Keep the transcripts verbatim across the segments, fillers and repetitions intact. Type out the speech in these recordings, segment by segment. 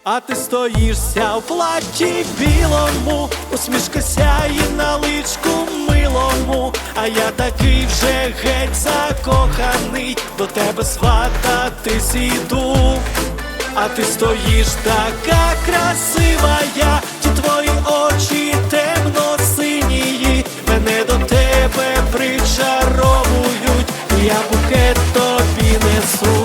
А ти стоїшся в платі білому, усмішка сяє на личку милому. А я такий вже геть закоханий, до тебе свататись іду. А ти стоїш така красива, я, ті твої очі темно-синії мене до тебе причаровують, я букет тобі несу.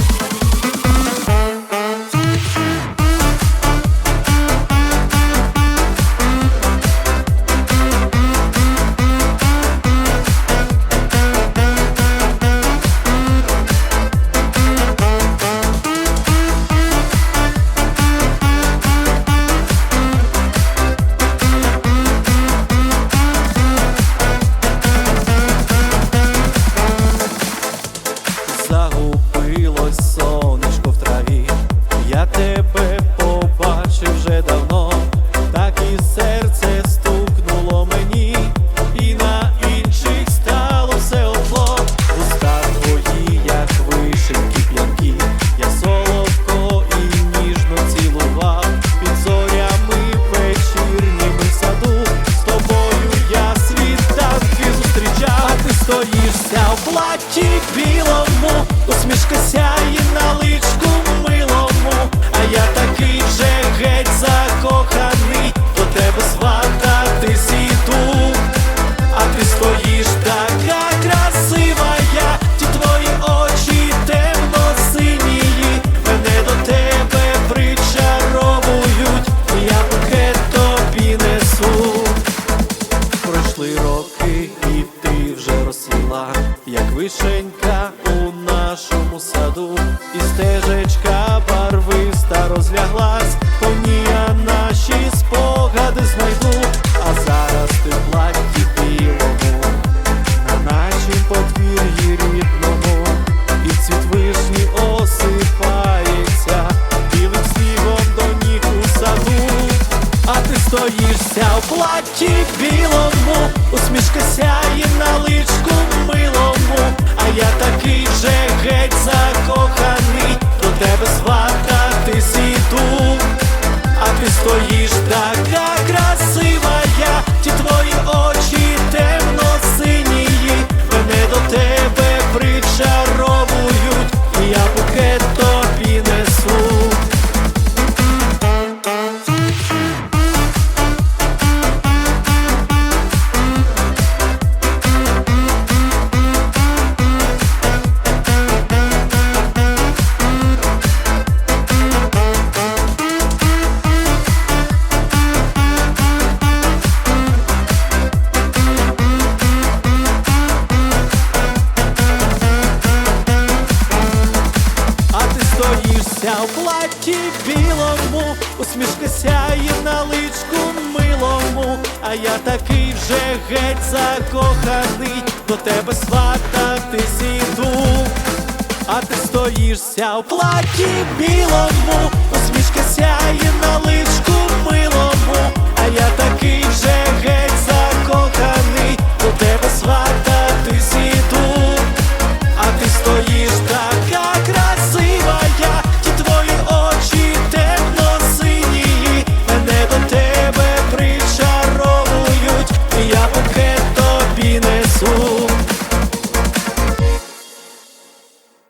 Загубилось сонечко в траві, я тебе побачив вже давно, так і серце стукнуло мені, і на інших стало все отло. Уста твої, як вишенькі п'янкі, я солодко і ніжно цілував, під зорями вечірніми в саду, з тобою я світанки зустрічав. А ти стоїшся в платі білому, усмішка сяє на личку милому. А я такий вже геть закоханий, до тебе свататись іду. А ти стоїш така красива, я, ті твої очі темно-синії мене до тебе причаровують, я букет тобі несу. Пройшли роки і ти вже розцвіла, як вишенька у нашому саду, і стежечка барвиста розляглась, по ній я наші спогади знайду. А зараз ти в платі білому, на нашім подвір'ї рідному, і цвіт вишні осипається білим снігом до ніг у саду. А ти стоїшся в платі білому, усмішка сяє на личку милому. А я такий вже геть закоханий, до тебе свататись іду. А ти стоїш така красива, я, ті твої очі темно-синії мене до тебе причаровують, я букет тобі несу. Стоїшся в платі білому, усмішка сяє на личку милому. А я такий вже геть закоханий, до тебе свататись іду. А ти стоїшся в платі білому, усмішка сяє на личку милому. А я такий вже геть закоханий, до тебе свататись іду.